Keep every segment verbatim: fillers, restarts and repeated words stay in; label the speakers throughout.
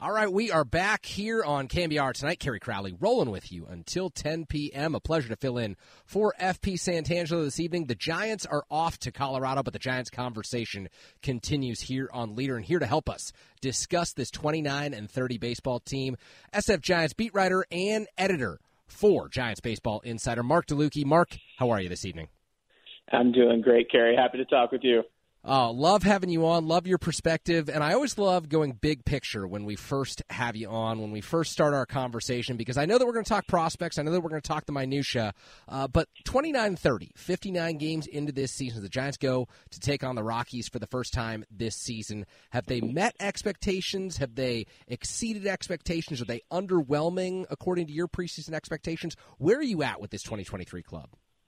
Speaker 1: All right, we are back here on K N B R tonight. Kerry Crowley rolling with you until ten p.m. A pleasure to fill in for F P Santangelo this evening. The Giants are off to Colorado, but the Giants conversation continues here on Leader. And here to help us discuss this twenty-nine and thirty baseball team, S F Giants beat writer and editor for Giants Baseball Insider, Mark DeLucchi. Mark, how are you this evening?
Speaker 2: I'm doing great, Kerry. Happy to talk with you.
Speaker 1: Uh, love having you on, love your perspective, and I always love going big picture when we first have you on, when we first start our conversation, because I know that we're going to talk prospects, I know that we're going to talk the minutia, uh, but twenty-nine thirty, fifty-nine games into this season, the Giants go to take on the Rockies for the first time this season. Have they met expectations? Have they exceeded expectations? Are they underwhelming according to your preseason expectations? Where are you at with this twenty twenty-three club?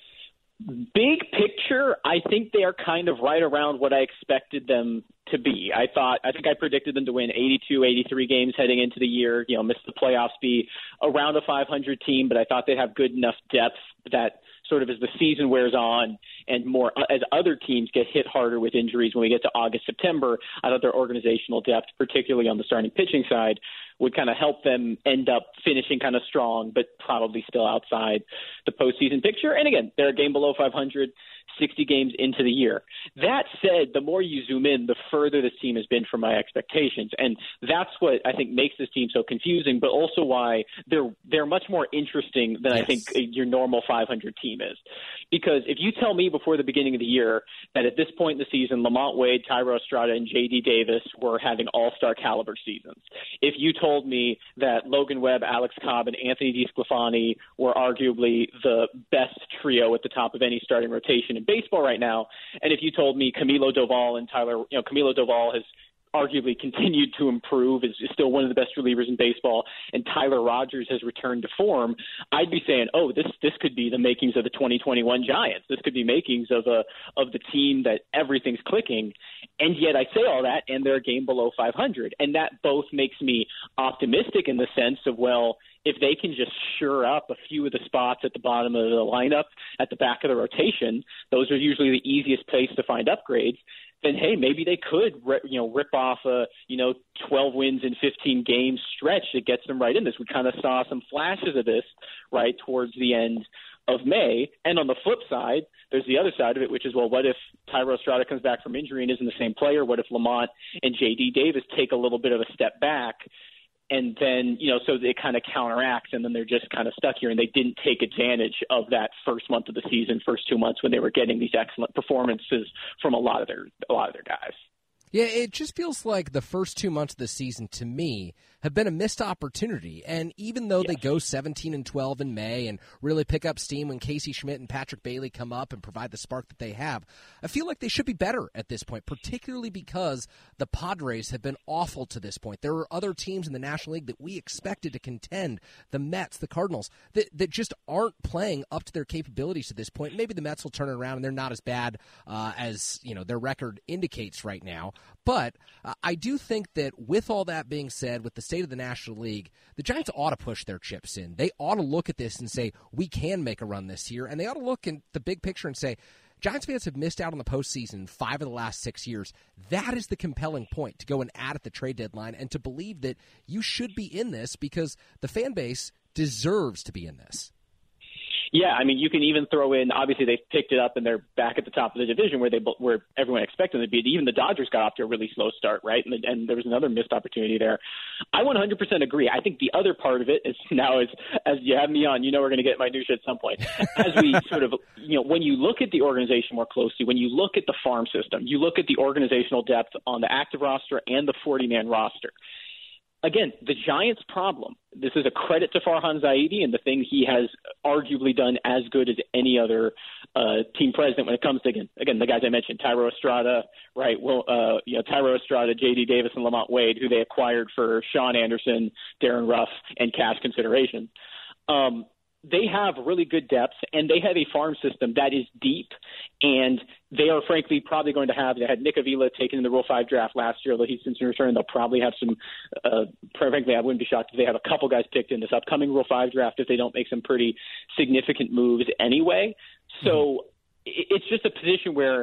Speaker 2: Big picture, I think they are kind of right around what I expected them to be. I thought, I think I predicted them to win eighty-two, eighty-three games heading into the year, you know, miss the playoffs, be around a five hundred team, but I thought they'd have good enough depth that sort of as the season wears on and more as other teams get hit harder with injuries when we get to August, September, I thought their organizational depth, particularly on the starting pitching side, would kind of help them end up finishing kind of strong, but probably still outside the postseason picture. And again, they're a game below five hundred, sixty games into the year. That said, the more you zoom in, the further this team has been from my expectations. And that's what I think makes this team so confusing, but also why they're they're much more interesting than yes. I think your normal five hundred team is. Because if you tell me before the beginning of the year that at this point in the season, LaMonte Wade, Thairo Estrada, and J D Davis were having all-star caliber seasons, if you told me that Logan Webb, Alex Cobb, and Anthony DeSclafani were arguably the best trio at the top of any starting rotation in baseball right now, and if you told me Camilo Doval and Tyler, you know, Camilo Doval has arguably continued to improve, is, is still one of the best relievers in baseball, and Tyler Rogers has returned to form, I'd be saying, oh, this this could be the makings of the twenty twenty-one Giants. This could be makings of a of the team that everything's clicking. And yet I say all that, and they're a game below five hundred. And that both makes me optimistic in the sense of, well, if they can just shore up a few of the spots at the bottom of the lineup, at the back of the rotation, those are usually the easiest place to find upgrades, then, hey, maybe they could, you know, rip off a, you know, twelve wins in fifteen games stretch that gets them right in this. We kind of saw some flashes of this right towards the end of May. And on the flip side, there's the other side of it, which is, well, what if Thairo Estrada comes back from injury and isn't the same player? What if LaMonte and J D Davis take a little bit of a step back? And then, you know, so it kind of counteracts, and then they're just kind of stuck here, and they didn't take advantage of that first month of the season, first two months when they were getting these excellent performances from a lot of their a lot of their guys.
Speaker 1: Yeah, it just feels like the first two months of the season, to me, have been a missed opportunity. And even though yes. they go seventeen and twelve in May and really pick up steam when Casey Schmidt and Patrick Bailey come up and provide the spark that they have, I feel like they should be better at this point, particularly because the Padres have been awful to this point. There are other teams in the National League that we expected to contend, the Mets, the Cardinals, that, that just aren't playing up to their capabilities to this point. Maybe the Mets will turn it around, and they're not as bad uh, as you know their record indicates right now. But uh, I do think that with all that being said, with the state of the National League, the Giants ought to push their chips in. They ought to look at this and say, we can make a run this year. And they ought to look in the big picture and say, Giants fans have missed out on the postseason five of the last six years. That is the compelling point to go and add at the trade deadline and to believe that you should be in this because the fan base deserves to be in this.
Speaker 2: Yeah, I mean, you can even throw in, obviously they've picked it up and they're back at the top of the division where they where everyone expected them to be. Even the Dodgers got off to a really slow start, right? And, and there was another missed opportunity there. I one hundred percent agree. I think the other part of it is now is, as you have me on, you know we're going to get minutia at some point. As we sort of, you know, when you look at the organization more closely, when you look at the farm system, you look at the organizational depth on the active roster and the forty-man roster. Again, the Giants' problem, this is a credit to Farhan Zaidi and the thing he has arguably done as good as any other uh, team president when it comes to, again, again the guys I mentioned, Thairo Estrada, right, well, uh, you know, Thairo Estrada, J D Davis, and LaMonte Wade, who they acquired for Sean Anderson, Darren Ruff, and cash consideration. Um, they have really good depth, and they have a farm system that is deep, and they are, frankly, probably going to have – they had Nick Avila taken in the Rule five draft last year, although he's since returned. They'll probably have some uh, – frankly, I wouldn't be shocked if they have a couple guys picked in this upcoming Rule five draft if they don't make some pretty significant moves anyway. So mm-hmm. it's just a position where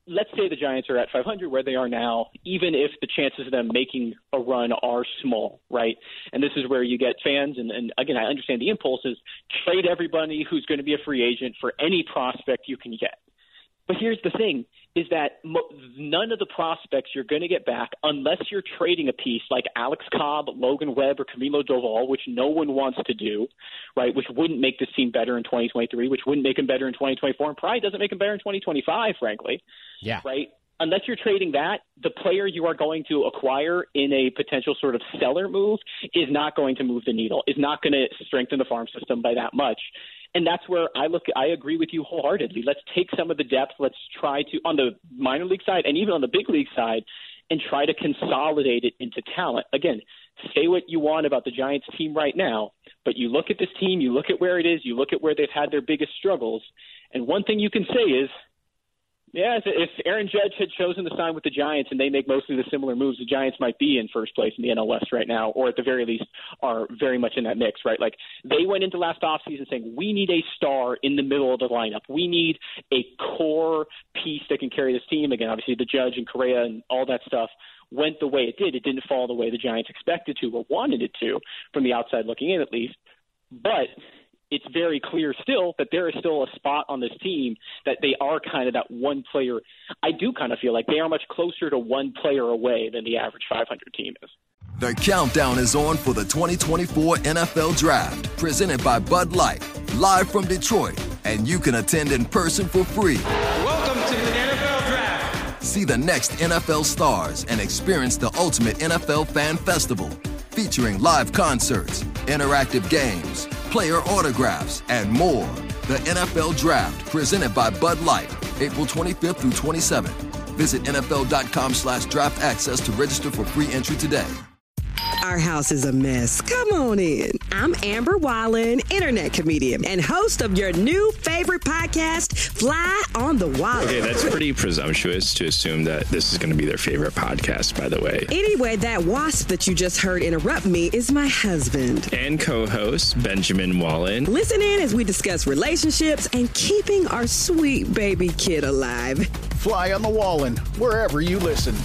Speaker 2: let's say the Giants are at five hundred where they are now, even if the chances of them making a run are small, right? And this is where you get fans, and, and again, I understand the impulse is trade everybody who's going to be a free agent for any prospect you can get. But here's the thing, is that mo- none of the prospects you're going to get back, unless you're trading a piece like Alex Cobb, Logan Webb, or Camilo Doval, which no one wants to do, right, which wouldn't make this team better in twenty twenty-three, which wouldn't make them better in twenty twenty-four, and probably doesn't make them better in twenty twenty-five, frankly.
Speaker 1: Yeah.
Speaker 2: Right? Unless you're trading that, the player you are going to acquire in a potential sort of seller move is not going to move the needle, is not going to strengthen the farm system by that much. And that's where I look. I agree with you wholeheartedly. Let's take some of the depth. Let's try to, on the minor league side and even on the big league side, and try to consolidate it into talent. Again, say what you want about the Giants team right now, but you look at this team, you look at where it is, you look at where they've had their biggest struggles, and one thing you can say is, yeah, if Aaron Judge had chosen to sign with the Giants and they make mostly the similar moves, the Giants might be in first place in the N L West right now, or at the very least are very much in that mix, right? Like they went into last offseason saying, we need a star in the middle of the lineup. We need a core piece that can carry this team. Again, obviously the Judge and Correa and all that stuff went the way it did. It didn't fall the way the Giants expected to or wanted it to from the outside looking in at least. But it's very clear still that there is still a spot on this team that they are kind of that one player. I do kind of feel like they are much closer to one player away than the average five hundred team is.
Speaker 3: The countdown is on for the twenty twenty-four N F L Draft, presented by Bud Light, live from Detroit, and you can attend in person for free.
Speaker 4: Welcome to the N F L Draft.
Speaker 3: See the next N F L stars and experience the ultimate N F L fan festival, featuring live concerts, interactive games, player autographs, and more. The N F L Draft, presented by Bud Light, April twenty-fifth through twenty-seventh. Visit N F L dot com slash draft access to register for free entry today.
Speaker 5: Our house is a mess. Come on in. I'm Amber Wallen, internet comedian and host of your new favorite podcast, Fly on the Wall.
Speaker 6: Okay, that's pretty presumptuous to assume that this is going to be their favorite podcast, by the way.
Speaker 5: Anyway, that wasp that you just heard interrupt me is my husband.
Speaker 6: And co-host, Benjamin Wallen.
Speaker 5: Listen in as we discuss relationships and keeping our sweet baby kid alive.
Speaker 7: Fly on the Wallen, wherever you listen.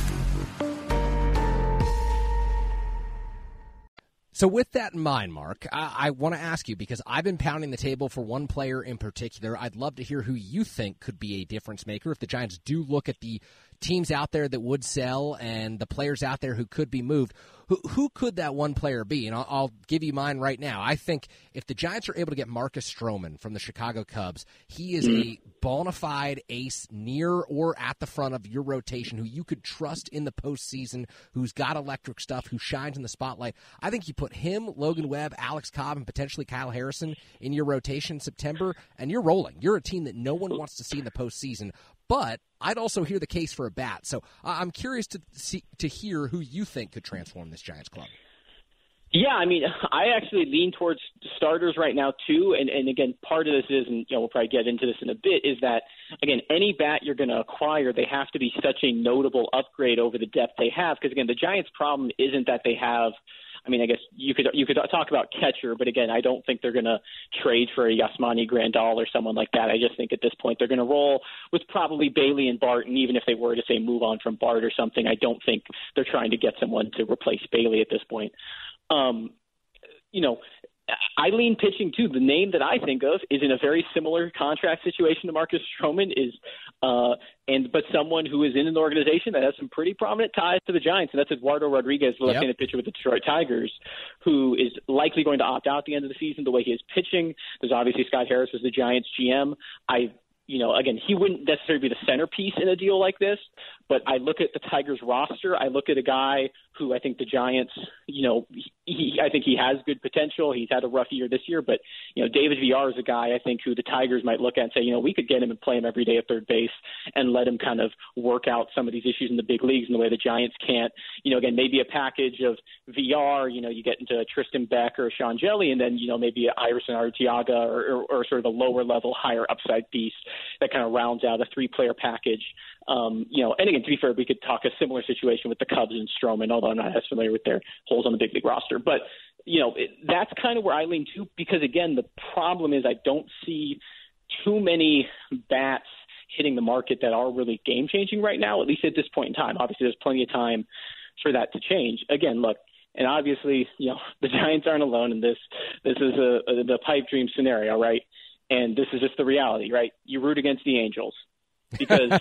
Speaker 1: So with that in mind, Mark, I, I want to ask you, because I've been pounding the table for one player in particular. I'd love to hear who you think could be a difference maker if the Giants do look at the teams out there that would sell and the players out there who could be moved. Who, who could that one player be? And I'll, I'll give you mine right now. I think if the Giants are able to get Marcus Stroman from the Chicago Cubs, he is a bona fide ace near or at the front of your rotation who you could trust in the postseason, who's got electric stuff, who shines in the spotlight. I think you put him, Logan Webb, Alex Cobb, and potentially Kyle Harrison in your rotation in September, and you're rolling. You're a team that no one wants to see in the postseason. But I'd also hear the case for a bat. So uh, I'm curious to see, to hear who you think could transform this Giants club.
Speaker 2: Yeah, I mean, I actually lean towards starters right now, too. And, and again, part of this is, and you know, we'll probably get into this in a bit, is that, again, any bat you're going to acquire, they have to be such a notable upgrade over the depth they have. Because, again, the Giants' problem isn't that they have – I mean, I guess you could you could talk about catcher, but again, I don't think they're going to trade for a Yasmani Grandal or someone like that. I just think at this point they're going to roll with probably Bailey and Barton, even if they were to say move on from Bart or something. I don't think they're trying to get someone to replace Bailey at this point. Um, you know, I lean pitching too. The name that I think of is in a very similar contract situation to Marcus Stroman, is uh, and but someone who is in an organization that has some pretty prominent ties to the Giants, and that's Eduardo Rodriguez, the left-handed pitcher with the Detroit Tigers, who is likely going to opt out at the end of the season the way he is pitching. There's obviously Scott Harris was the Giants G M. I You know, again, he wouldn't necessarily be the centerpiece in a deal like this, but I look at the Tigers roster. I look at a guy who I think the Giants, you know, he, I think he has good potential. He's had a rough year this year, but, you know, David Villar is a guy I think who the Tigers might look at and say, you know, we could get him and play him every day at third base and let him kind of work out some of these issues in the big leagues in the way the Giants can't. You know, again, maybe a package of Villar, you know, you get into Tristan Beck or Sean Jelly, and then, you know, maybe Iverson Arteaga or, or, or sort of a lower level, higher upside piece that kind of rounds out a three-player package. Um, you know, and again, to be fair, we could talk a similar situation with the Cubs and Stroman, although I'm not as familiar with their holes on the big league roster. But, you know, it, that's kind of where I lean to, because, again, the problem is I don't see too many bats hitting the market that are really game-changing right now, at least at this point in time. Obviously, there's plenty of time for that to change. Again, look, and obviously, you know, the Giants aren't alone in this. This is a, a the pipe dream scenario, right? And this is just the reality, right? You root against the Angels because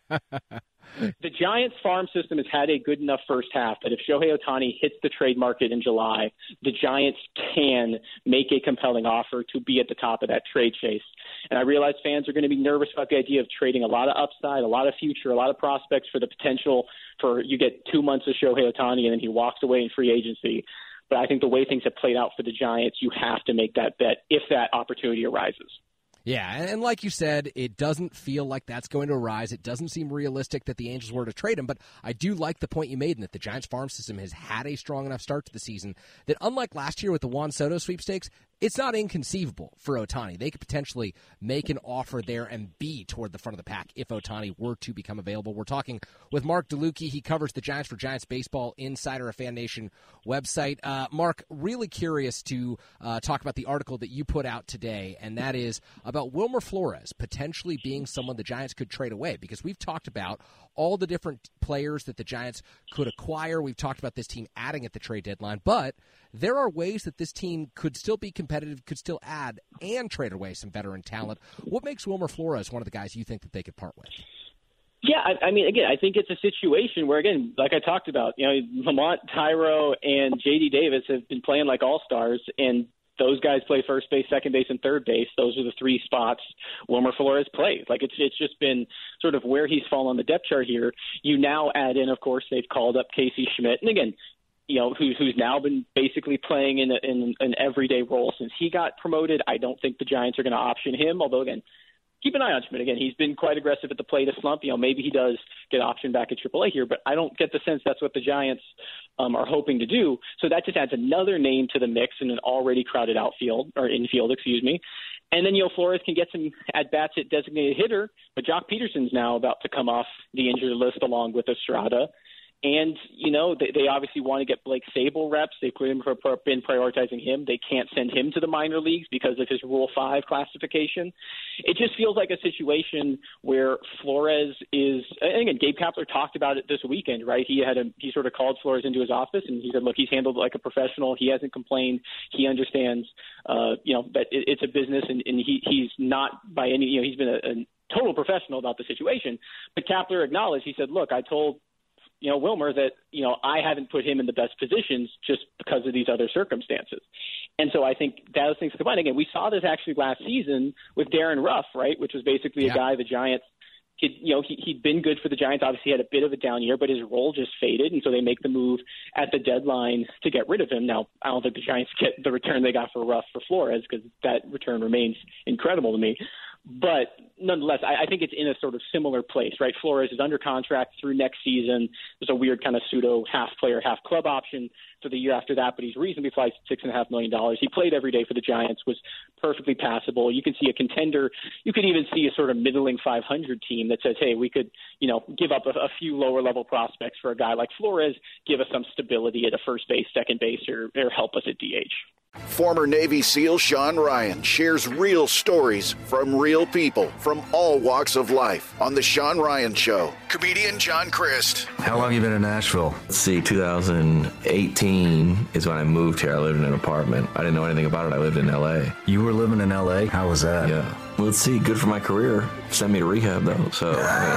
Speaker 2: the Giants farm system has had a good enough first half that if Shohei Ohtani hits the trade market in July, the Giants can make a compelling offer to be at the top of that trade chase. And I realize fans are going to be nervous about the idea of trading a lot of upside, a lot of future, a lot of prospects for the potential for you get two months of Shohei Ohtani and then he walks away in free agency. But I think the way things have played out for the Giants, you have to make that bet if that opportunity arises.
Speaker 1: Yeah, and like you said, it doesn't feel like that's going to arise. It doesn't seem realistic that the Angels were to trade him, but I do like the point you made in that the Giants farm system has had a strong enough start to the season that unlike last year with the Juan Soto sweepstakes, it's not inconceivable for Ohtani. They could potentially make an offer there and be toward the front of the pack if Ohtani were to become available. We're talking with Mark DeLucchi. He covers the Giants for Giants Baseball Insider, a Fan Nation website. Uh, Mark, really curious to uh, talk about the article that you put out today, and that is about Wilmer Flores potentially being someone the Giants could trade away, because we've talked about all the different players that the Giants could acquire. We've talked about this team adding at the trade deadline, but there are ways that this team could still be competitive, could still add and trade away some veteran talent. What makes Wilmer Flores one of the guys you think that they could part with?
Speaker 2: Yeah, I, I mean, again, I think it's a situation where, again, like I talked about, you know, Lamont, Tyro, and J D Davis have been playing like all-stars, and those guys play first base, second base, and third base. Those are the three spots Wilmer Flores plays. Like it's it's just been sort of where he's fallen on the depth chart here. You now add in, of course, they've called up Casey Schmidt, and again, you know, who's who's now been basically playing in, a, in an everyday role since he got promoted. I don't think the Giants are going to option him, although again, keep an eye on Schmidt. Again, he's been quite aggressive at the plate, a slump. You know, maybe he does get optioned back at triple A here, but I don't get the sense that's what the Giants um, are hoping to do. So that just adds another name to the mix in an already crowded outfield, or infield, excuse me. And then, you know, Flores can get some at-bats at designated hitter, but Jock Peterson's now about to come off the injured list along with Estrada. And, you know, they, they obviously want to get Blake Sable reps. They've been prioritizing him. They can't send him to the minor leagues because of his Rule five classification. It just feels like a situation where Flores is – and again, Gabe Kapler talked about it this weekend, right? He had a, he sort of called Flores into his office, and he said, look, he's handled it like a professional. He hasn't complained. He understands, uh, you know, that it, it's a business, and, and he, he's not by any – you know, he's been a, a total professional about the situation. But Kapler acknowledged, he said, look, I told – you know, Wilmer, that, you know, I haven't put him in the best positions just because of these other circumstances. And so I think those things combined. Again, we saw this actually last season with Darren Ruff, right, which was basically yeah. a guy the Giants, could, you know, he, he'd been good for the Giants. Obviously, he had a bit of a down year, but his role just faded, and so they make the move at the deadline to get rid of him. Now, I don't think the Giants get the return they got for Ruff for Flores, because that return remains incredible to me. But nonetheless, I, I think it's in a sort of similar place, right? Flores is under contract through next season. There's a weird kind of pseudo half player, half club option for the year after that, but he's reasonably priced at six and a half million dollars. He played every day for the Giants, was perfectly passable. You can see a contender. You could even see a sort of middling five hundred team that says, hey, we could, you know, give up a, a few lower level prospects for a guy like Flores, give us some stability at a first base, second base, or, or help us at D H.
Speaker 7: Former Navy SEAL Sean Ryan shares real stories from real people from all walks of life on The Sean Ryan Show. Comedian John Crist.
Speaker 8: How long have you been in Nashville? Let's see, two thousand eighteen is when I moved here. I lived in an apartment. I didn't know anything about it. I lived in L A.
Speaker 9: You were living in L A? How was that?
Speaker 8: Yeah. Well, let's see, good for my career. Sent me to rehab, though, so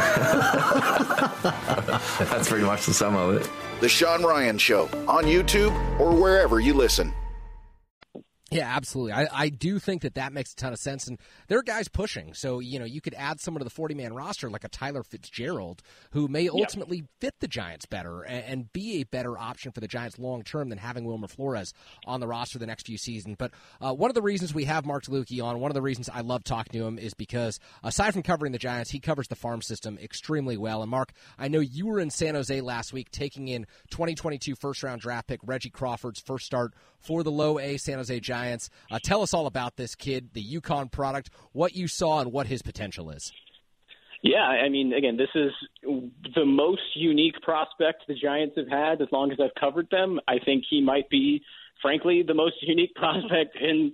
Speaker 8: I mean, that's pretty much the sum of it.
Speaker 7: The Sean Ryan Show on YouTube or wherever you listen.
Speaker 1: Yeah, absolutely. I, I do think that that makes a ton of sense, and there are guys pushing. So, you know, you could add someone to the forty-man roster like a Tyler Fitzgerald, who may ultimately yep. fit the Giants better and, and be a better option for the Giants long-term than having Wilmer Flores on the roster the next few seasons. But uh, one of the reasons we have Mark DeLucchi on, one of the reasons I love talking to him is because, aside from covering the Giants, he covers the farm system extremely well. And, Mark, I know you were in San Jose last week taking in twenty twenty-two first-round draft pick Reggie Crawford's first start for the low-A San Jose Giants. Uh, tell us all about this kid, the UConn product, what you saw and what his potential is.
Speaker 2: Yeah, I mean, again, this is the most unique prospect the Giants have had as long as I've covered them. I think he might be frankly, the most unique prospect in,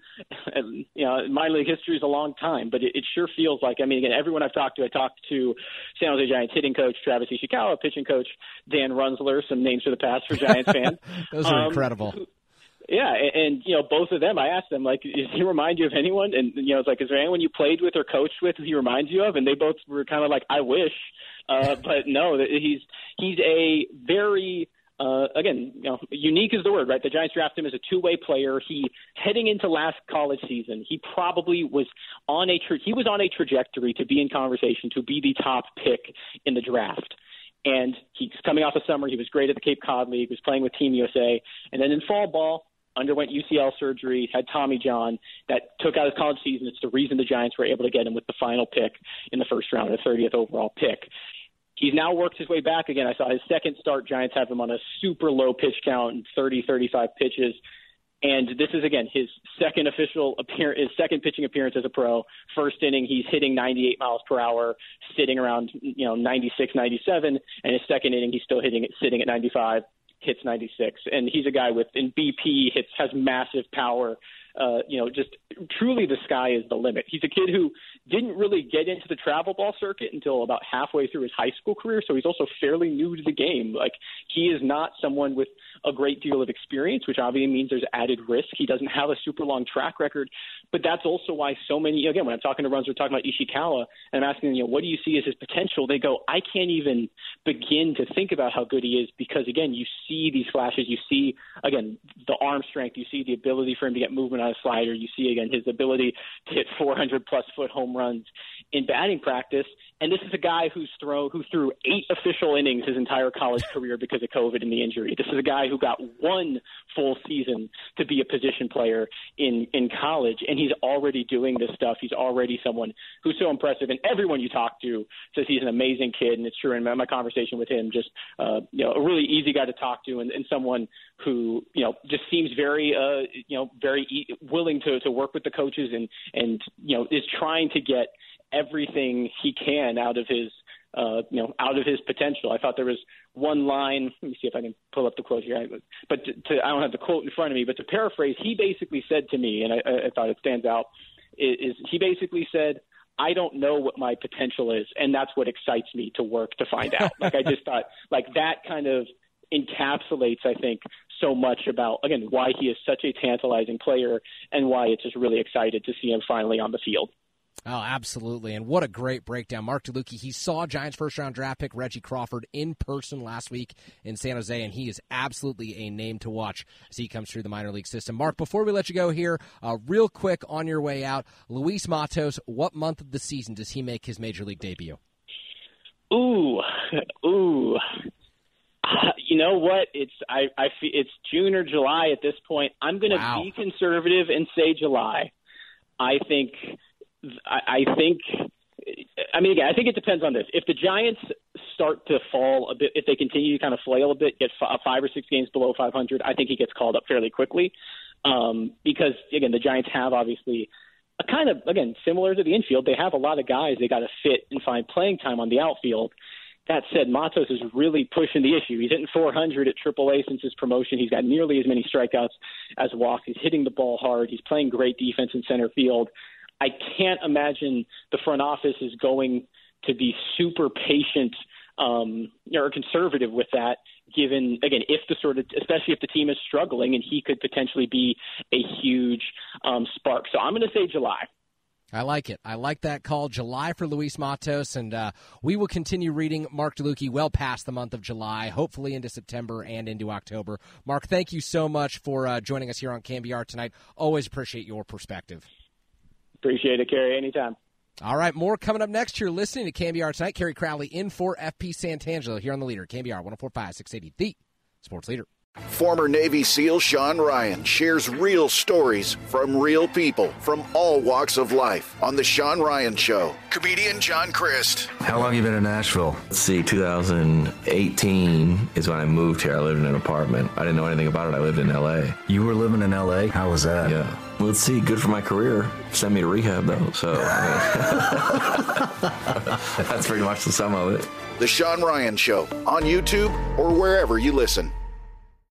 Speaker 2: you know, minor league history is a long time. But it, it sure feels like, I mean, again, everyone I've talked to, I talked to San Jose Giants hitting coach Travis Ishikawa, pitching coach Dan Runzler, some names for the past for Giants fans.
Speaker 1: Those are
Speaker 2: um,
Speaker 1: incredible.
Speaker 2: Who, Yeah, and, and, you know, both of them, I asked them, like, does he remind you of anyone? And, you know, it's like, is there anyone you played with or coached with who he reminds you of? And they both were kind of like, I wish. Uh, but no, he's he's a very, uh, again, you know, unique is the word, right? The Giants drafted him as a two-way player. He, heading into last college season, he probably was on a tra- he was on a trajectory to be in conversation, to be the top pick in the draft. And he's coming off a summer. He was great at the Cape Cod League, was playing with Team U S A. And then in fall ball, underwent U C L surgery, had Tommy John, that took out his college season. It's the reason the Giants were able to get him with the final pick in the first round, the thirtieth overall pick. He's now worked his way back again. I saw his second start. Giants have him on a super low pitch count, thirty, thirty-five pitches. And this is, again, his second official appearance, his second pitching appearance as a pro. First inning, he's hitting ninety-eight miles per hour, sitting around, you know, ninety-six, ninety-seven. And his second inning, he's still hitting it, sitting at ninety-five, hits ninety-six. And he's a guy with, in B P, hits, has massive power. Uh, you know, just truly the sky is the limit. He's a kid who didn't really get into the travel ball circuit until about halfway through his high school career, so he's also fairly new to the game. Like, he is not someone with a great deal of experience, which obviously means there's added risk. He doesn't have a super long track record, but that's also why so many, again, when I'm talking to runs, we're talking about Ishikawa, and I'm asking them, you know, what do you see as his potential? They go, I can't even begin to think about how good he is because, again, you see these flashes. You see, again, the arm strength. You see the ability for him to get movement on a slider. You see, again, his ability to hit four hundred plus foot home runs in batting practice. And this is a guy who's throw, who threw eight official innings his entire college career because of COVID and the injury. This is a guy who got one full season to be a position player in, in college, and he's already doing this stuff. He's already someone who's so impressive, and everyone you talk to says he's an amazing kid, and it's true. In my, my conversation with him, just uh, you know, a really easy guy to talk to, and, and someone who, you know, just seems very, uh, you know, very e- willing to, to work with the coaches and, and, you know, is trying to get everything he can out of his, uh, you know, out of his potential. I thought there was one line. Let me see if I can pull up the quote here. But to, to, I don't have the quote in front of me. But to paraphrase, he basically said to me, and I, I thought it stands out, is, is he basically said, I don't know what my potential is, and that's what excites me to work to find out. Like, I just thought, like, that kind of encapsulates, I think, so much about, again, why he is such a tantalizing player and why it's just really excited to see him finally on the field.
Speaker 1: Oh, absolutely. And what a great breakdown. Mark DeLucchi, he saw Giants first-round draft pick Reggie Crawford in person last week in San Jose, and he is absolutely a name to watch as he comes through the minor league system. Mark, before we let you go here, uh, real quick on your way out, Luis Matos, what month of the season does he make his major league debut?
Speaker 2: Ooh, ooh. Uh, you know what? It's I, I it's June or July at this point. I'm going to
Speaker 1: wow.
Speaker 2: be conservative and say July. I think – I think, I mean, again, I think it depends on this. If the Giants start to fall a bit, if they continue to kind of flail a bit, get five or six games below five hundred, I think he gets called up fairly quickly um, because, again, the Giants have obviously a kind of, again, similar to the infield. They have a lot of guys they got to fit and find playing time on the outfield. That said, Matos is really pushing the issue. He's hitting four hundred at triple A since his promotion. He's got nearly as many strikeouts as walks. He's hitting the ball hard. He's playing great defense in center field. I can't imagine the front office is going to be super patient um, or conservative with that, given, again, if the sort of, especially if the team is struggling and he could potentially be a huge um, spark. So I'm going to say July.
Speaker 1: I like it. I like that call, July for Luis Matos, and uh, we will continue reading Mark DeLucchi well past the month of July, hopefully into September and into October. Mark, thank you so much for uh, joining us here on K B R tonight. Always appreciate your perspective.
Speaker 2: Appreciate it, Kerry. Anytime.
Speaker 1: All right, more coming up next. You're listening to K B R Tonight. Kerry Crowley in for F P Santangelo here on the Leader. K B R one oh four point five, six eighty, the Sports Leader.
Speaker 7: Former Navy SEAL Sean Ryan shares real stories from real people from all walks of life on The Sean Ryan Show. Comedian John Crist.
Speaker 9: How long you been in Nashville?
Speaker 8: Let's see, two thousand eighteen is when I moved here. I lived in an apartment. I didn't know anything about it. I lived in L A.
Speaker 9: You were living in L A? How was that?
Speaker 8: Yeah. Well, let's see, good for my career. Send me to rehab, though, so I mean, that's pretty much the sum of it.
Speaker 7: The Sean Ryan Show on YouTube or wherever you listen.